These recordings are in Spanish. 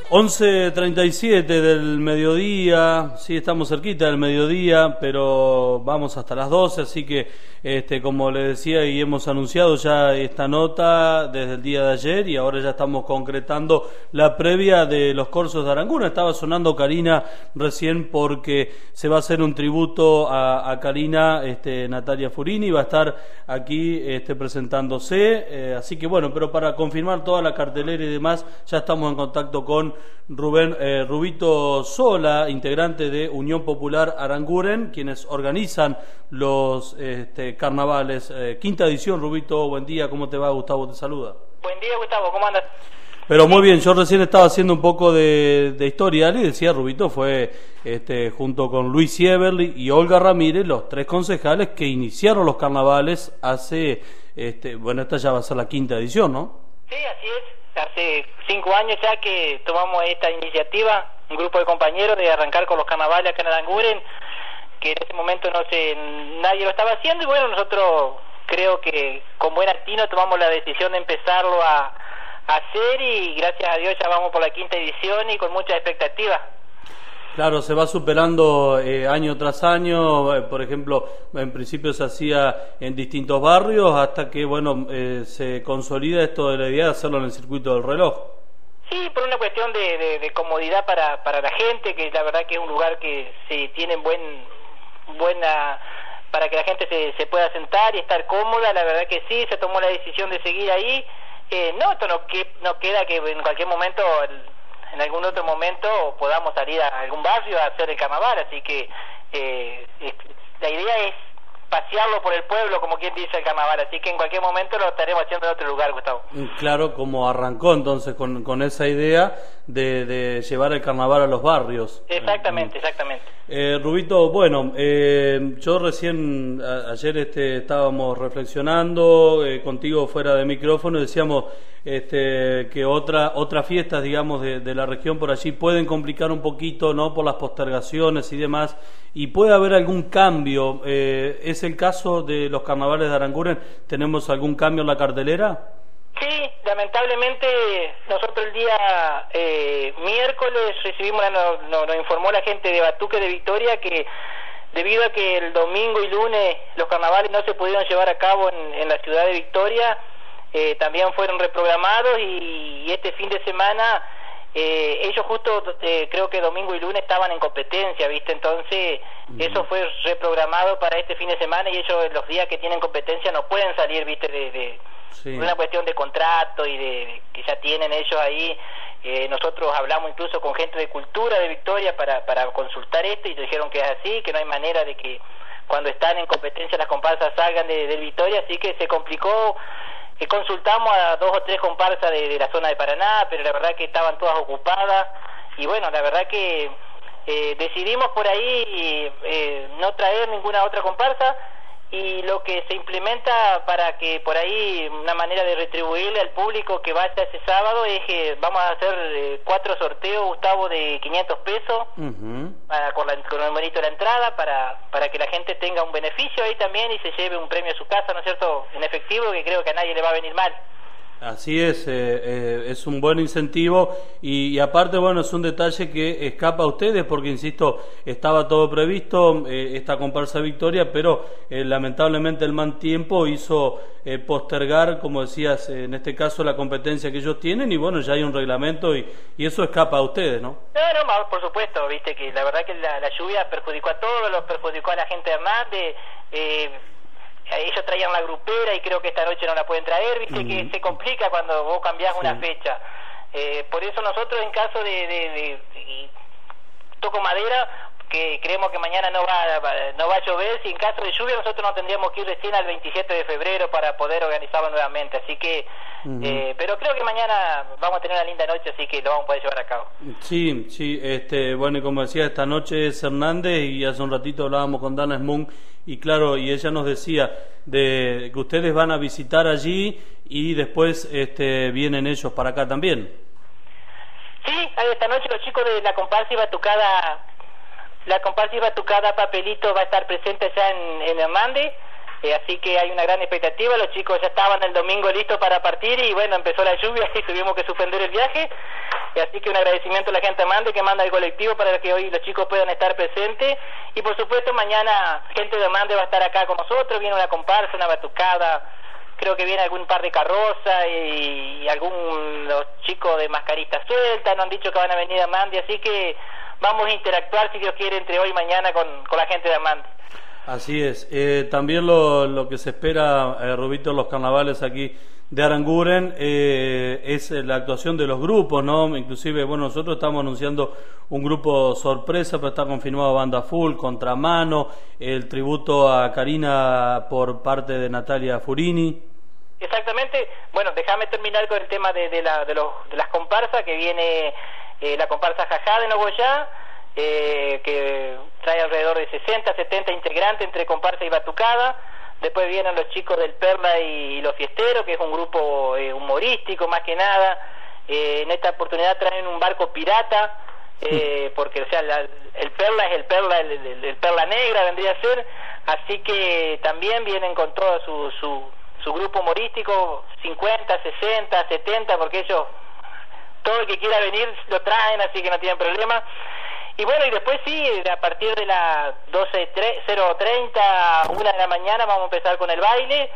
11:37 del mediodía, sí, estamos cerquita del mediodía, pero vamos hasta las 12, así que como le decía y hemos anunciado ya esta nota desde el día de ayer y ahora ya estamos concretando la previa de los Corsos de Aranguren. Estaba sonando Karina recién porque se va a hacer un tributo a Karina, Natalia Furini va a estar aquí presentándose, así que bueno, pero para confirmar toda la cartelera y demás, ya estamos en contacto con Rubito Sola, integrante de Unión Popular Aranguren, quienes organizan los carnavales. Quinta edición. Rubito, buen día, ¿cómo te va? Gustavo te saluda. Buen día, Gustavo, ¿cómo andas? Pero muy bien, yo recién estaba haciendo un poco de historial y decía, Rubito fue junto con Luis Sieverli y Olga Ramírez los tres concejales que iniciaron los carnavales hace, bueno, esta ya va a ser la quinta edición, ¿no? Sí, así es. Hace 5 años ya que tomamos esta iniciativa, un grupo de compañeros, de arrancar con los carnavales acá en Aranguren, que en ese momento nadie lo estaba haciendo, y bueno, nosotros creo que con buen atino tomamos la decisión de empezarlo a hacer, y gracias a Dios ya vamos por la quinta edición y con mucha expectativa. Claro, se va superando año tras año. Por ejemplo, en principio se hacía en distintos barrios hasta que, bueno, se consolida esto de la idea de hacerlo en el circuito del reloj. Sí, por una cuestión de comodidad para la gente, que la verdad que es un lugar que se tiene buena para que la gente se pueda sentar y estar cómoda. La verdad que sí, se tomó la decisión de seguir ahí. Esto no queda que en cualquier momento, en algún otro momento, podamos salir a algún barrio a hacer el carnaval, así que la idea es pasearlo por el pueblo, como quien dice, el carnaval, así que en cualquier momento lo estaremos haciendo en otro lugar, Gustavo. Claro, como arrancó entonces con esa idea de llevar el carnaval a los barrios. Exactamente. Rubito, bueno, yo recién ayer estábamos reflexionando contigo fuera de micrófono y decíamos que otras fiestas, digamos, de la región por allí pueden complicar un poquito, ¿no?, por las postergaciones y demás, y puede haber algún cambio. ¿Es el caso de los carnavales de Aranguren? ¿Tenemos algún cambio en la cartelera? Sí, lamentablemente nosotros el día miércoles recibimos, nos informó la gente de Batuque de Victoria que debido a que el domingo y lunes los carnavales no se pudieron llevar a cabo en la ciudad de Victoria, también fueron reprogramados, y este fin de semana ellos justo creo que domingo y lunes estaban en competencia, ¿viste? Entonces eso fue reprogramado para este fin de semana, y ellos los días que tienen competencia no pueden salir, ¿viste? Sí. Una cuestión de contrato y que ya tienen ellos ahí. Nosotros hablamos incluso con gente de cultura de Victoria para consultar esto, y dijeron que es así, que no hay manera de que cuando están en competencia las comparsas salgan de Victoria, así que se complicó. Consultamos a 2 o 3 comparsas de la zona de Paraná, pero la verdad que estaban todas ocupadas, y bueno, la verdad que decidimos por ahí no traer ninguna otra comparsa, y lo que se implementa para que por ahí una manera de retribuirle al público que vaya ese sábado es que vamos a hacer 4 sorteos, Gustavo, de 500 pesos con el monito de la entrada, para que la gente tenga un beneficio ahí también y se lleve un premio a su casa, ¿no es cierto?, en efectivo, que creo que a nadie le va a venir mal. Así es un buen incentivo, y aparte, bueno, es un detalle que escapa a ustedes porque, insisto, estaba todo previsto, esta comparsa Victoria, pero lamentablemente el mal tiempo hizo postergar, como decías, en este caso la competencia que ellos tienen, y bueno, ya hay un reglamento y eso escapa a ustedes, ¿no? No, por supuesto, viste que la verdad que la lluvia perjudicó a todos, los perjudicó a la gente de Hernández. Ellos traían la grupera y creo que esta noche no la pueden traer, viste que se complica cuando vos cambiás una fecha. Por eso nosotros, en caso de toco madera, que creemos que mañana no va a llover, si en caso de lluvia nosotros nos tendríamos que ir recién al 27 de febrero para poder organizarlo nuevamente, así que pero creo que mañana vamos a tener una linda noche, así que lo vamos a poder llevar a cabo. Sí, bueno, y como decía, esta noche es Hernández, y hace un ratito hablábamos con Dana Smoon, y claro, y ella nos decía de que ustedes van a visitar allí y después vienen ellos para acá también. Sí, esta noche los chicos de la comparsa y batucada Papelito va a estar presente ya en Hernández. así que hay una gran expectativa. Los chicos ya estaban el domingo listos para partir y bueno, empezó la lluvia y tuvimos que suspender el viaje, así que un agradecimiento a la gente de Amande que manda el colectivo para que hoy los chicos puedan estar presentes, y por supuesto mañana gente de Amande va a estar acá con nosotros, viene una comparsa, una batucada, creo que viene algún par de carrozas y los chicos de mascarita suelta, nos han dicho que van a venir a Amande, así que vamos a interactuar si Dios quiere entre hoy y mañana con la gente de Amande. Así es. También lo que se espera, Rubito, en los carnavales aquí de Aranguren es la actuación de los grupos, ¿no? Inclusive, bueno, nosotros estamos anunciando un grupo sorpresa, pero está confirmado Banda Full, Contramano, el tributo a Karina por parte de Natalia Furini. Exactamente. Bueno, déjame terminar con el tema de las comparsas, que viene la comparsa Jajá de Nogoyá, que trae alrededor de 60, 70 integrantes entre comparsa y batucada. Después vienen los chicos del Perla y los Fiesteros, que es un grupo humorístico más que nada. En esta oportunidad traen un barco pirata, porque o sea el Perla es el Perla Negra vendría a ser, así que también vienen con todo su grupo humorístico, 50, 60, 70, porque ellos, todo el que quiera venir lo traen, así que no tienen problema. Y bueno, y después sí, a partir de las 0:30, 1 de la mañana vamos a empezar con el baile,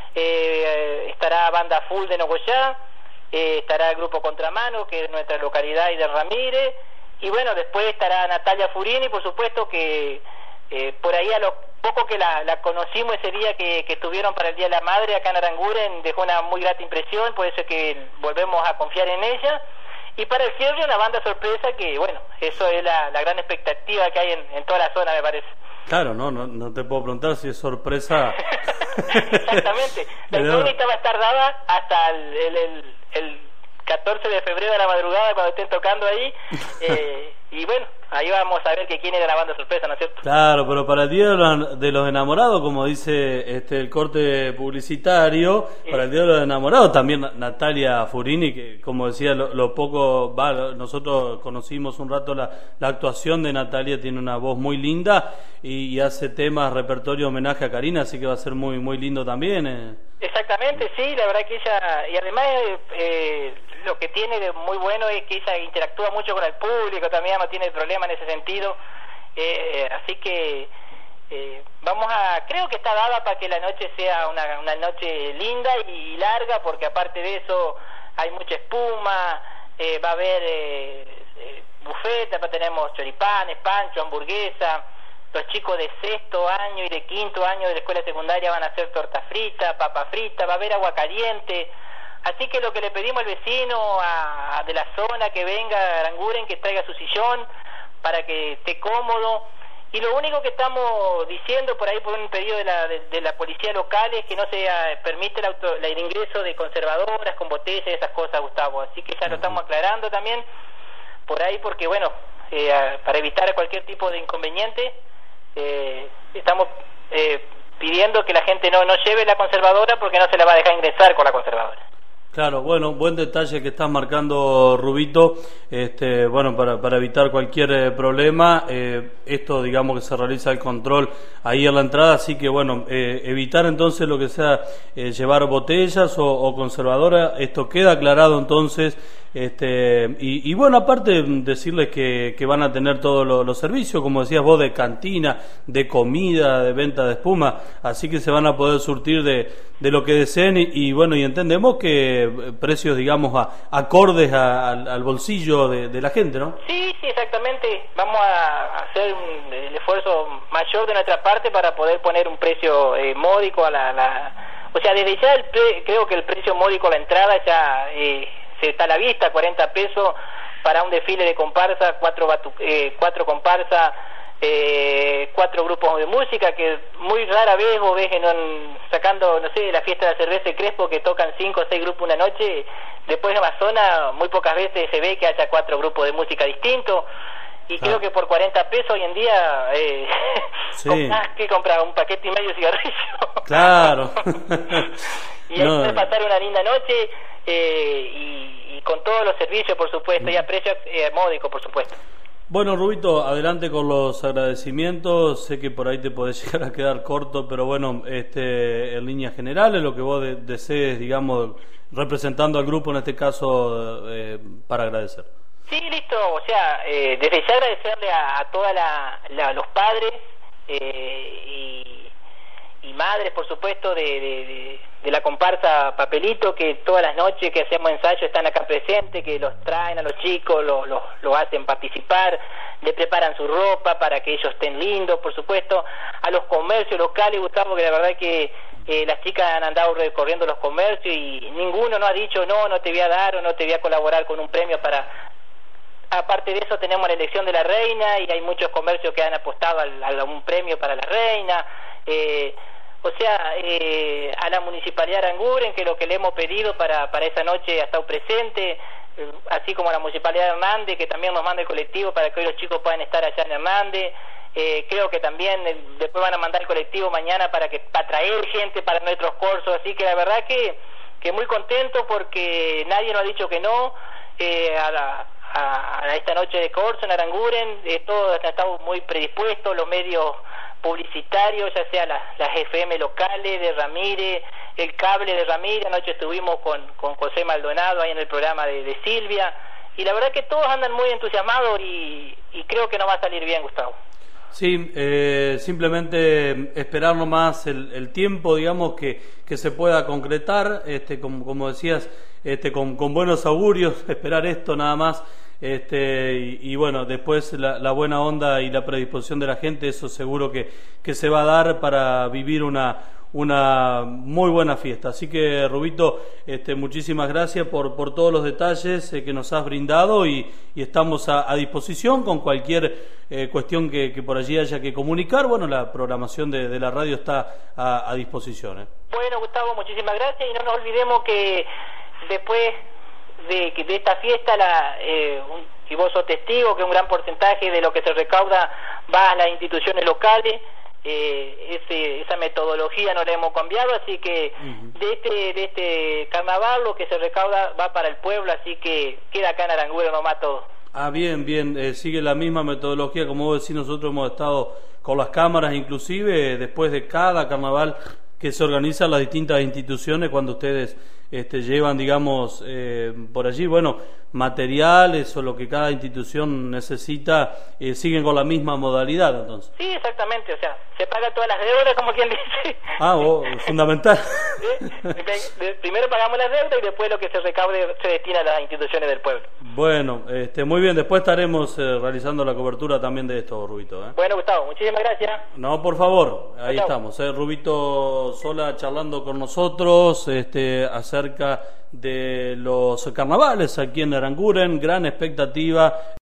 estará Banda Full de Nogoyá, estará el grupo Contramano, que es nuestra localidad, y de Ramírez, y bueno, después estará Natalia Furini, por supuesto que por ahí a los pocos que la conocimos ese día que estuvieron para el Día de la Madre acá en Aranguren, dejó una muy grata impresión, por eso es que volvemos a confiar en ella. Y para el cierre una banda sorpresa que, bueno, eso es la gran expectativa que hay en toda la zona, me parece. Claro, no te puedo preguntar si es sorpresa. Exactamente. La incógnita va a estar dada hasta el 14 de febrero a la madrugada cuando estén tocando ahí. Y bueno, ahí vamos a ver quién es de la banda sorpresa, ¿no es cierto? Claro, pero para el Día de los Enamorados, como dice el corte publicitario, para el Día de los Enamorados también Natalia Furini, que como decía, nosotros conocimos un rato la actuación de Natalia, tiene una voz muy linda y hace temas, repertorio, homenaje a Karina, así que va a ser muy, muy lindo también. Exactamente, sí, la verdad que ella, y además lo que tiene de muy bueno es que ella interactúa mucho con el público, también no tiene problema en ese sentido, así que creo que está dada para que la noche sea una noche linda y larga, porque aparte de eso hay mucha espuma, va a haber buffet, tenemos choripanes, pancho, hamburguesa. Los chicos de 6º año y de 5º año de la escuela secundaria van a hacer torta frita, papa frita, va a haber agua caliente. Así que lo que le pedimos al vecino de la zona que venga a Aranguren, que traiga su sillón para que esté cómodo. Y lo único que estamos diciendo por ahí, por un pedido de la policía local, es que no se permite el ingreso de conservadoras con botellas y esas cosas, Gustavo. Así que ya lo estamos aclarando también por ahí, porque bueno, para evitar cualquier tipo de inconveniente, estamos pidiendo que la gente no lleve la conservadora, porque no se la va a dejar ingresar con la conservadora. Claro, bueno, buen detalle que estás marcando, Rubito, bueno, para evitar cualquier problema, esto digamos que se realiza el control ahí en la entrada, así que bueno, evitar entonces lo que sea llevar botellas o conservadora, esto queda aclarado entonces, y bueno, aparte decirles que van a tener todos los servicios, como decías vos, de cantina, de comida, de venta de espuma, así que se van a poder surtir de lo que deseen y bueno, y entendemos que precios, digamos, acordes al bolsillo de la gente, ¿no? Sí, exactamente. Vamos a hacer el esfuerzo mayor de nuestra parte para poder poner un precio módico o sea, desde ya creo que el precio módico a la entrada ya se está a la vista, 40 pesos para un desfile de comparsa, 4 comparsas, 4 grupos de música, que muy rara vez vos ves sacando, no sé, la fiesta de la cerveza de Crespo, que tocan 5 o 6 grupos una noche. Después en Amazonas muy pocas veces se ve que haya 4 grupos de música distintos, y creo que por 40 pesos hoy en día que comprar un paquete y medio de cigarrillos. Claro. Y hay que pasar una linda noche, y con todos los servicios, por supuesto, y a precio módico, por supuesto. Bueno, Rubito, adelante con los agradecimientos. Sé que por ahí te podés llegar a quedar corto, pero bueno, en líneas generales, lo que vos desees, digamos, representando al grupo en este caso, para agradecer. Sí, listo. O sea, desde ya agradecerle a todos los padres y madres, por supuesto, de la comparsa Papelito, que todas las noches que hacemos ensayo están acá presentes, que los traen a los chicos, los hacen participar, le preparan su ropa para que ellos estén lindos, por supuesto, a los comercios locales, Gustavo, que la verdad que las chicas han andado recorriendo los comercios y ninguno no ha dicho no te voy a dar o no te voy a colaborar con un premio para... Aparte de eso tenemos la elección de la reina y hay muchos comercios que han apostado a un premio para la reina, o sea, a la Municipalidad de Aranguren, que lo que le hemos pedido para esa noche ha estado presente, así como a la Municipalidad de Hernández, que también nos manda el colectivo para que hoy los chicos puedan estar allá en Hernández. Creo que también después van a mandar el colectivo mañana para traer gente para nuestros cursos, así que la verdad que muy contento porque nadie nos ha dicho que no a esta noche de corso en Aranguren. Todos han estado muy predispuestos, los medios publicitarios, ya sea las FM locales de Ramírez, el cable de Ramírez. Anoche estuvimos con José Maldonado ahí en el programa de Silvia, y la verdad que todos andan muy entusiasmados y creo que nos va a salir bien, Gustavo. Sí, simplemente esperar nomás el tiempo, digamos, que se pueda concretar, como decías, con buenos augurios, esperar esto nada más. Y bueno, después la buena onda y la predisposición de la gente, eso seguro que se va a dar para vivir una muy buena fiesta. Así que, Rubito, muchísimas gracias por todos los detalles que nos has brindado y estamos a disposición con cualquier cuestión que por allí haya que comunicar. Bueno, la programación de la radio está a disposición. Bueno, Gustavo, muchísimas gracias y no nos olvidemos que después de esta fiesta, y vos sos testigo, que un gran porcentaje de lo que se recauda va a las instituciones locales. Esa metodología no la hemos cambiado, así que de este carnaval lo que se recauda va para el pueblo, así que queda acá en Aranguren nomás todo. Bien, sigue la misma metodología, como vos decís. Nosotros hemos estado con las cámaras, inclusive después de cada carnaval que se organizan las distintas instituciones, cuando ustedes llevan, digamos, por allí, bueno, materiales o lo que cada institución necesita, siguen con la misma modalidad, entonces. Sí, exactamente, o sea, se pagan todas las deudas, como quien dice. Fundamental. Primero pagamos las deudas y después lo que se recaude se destina a las instituciones del pueblo. Bueno, muy bien, después estaremos realizando la cobertura también de esto, Rubito. Bueno, Gustavo, muchísimas gracias. No, por favor, ahí estamos, Rubito Sola charlando con nosotros acerca de los carnavales aquí en Aranguren. Gran expectativa.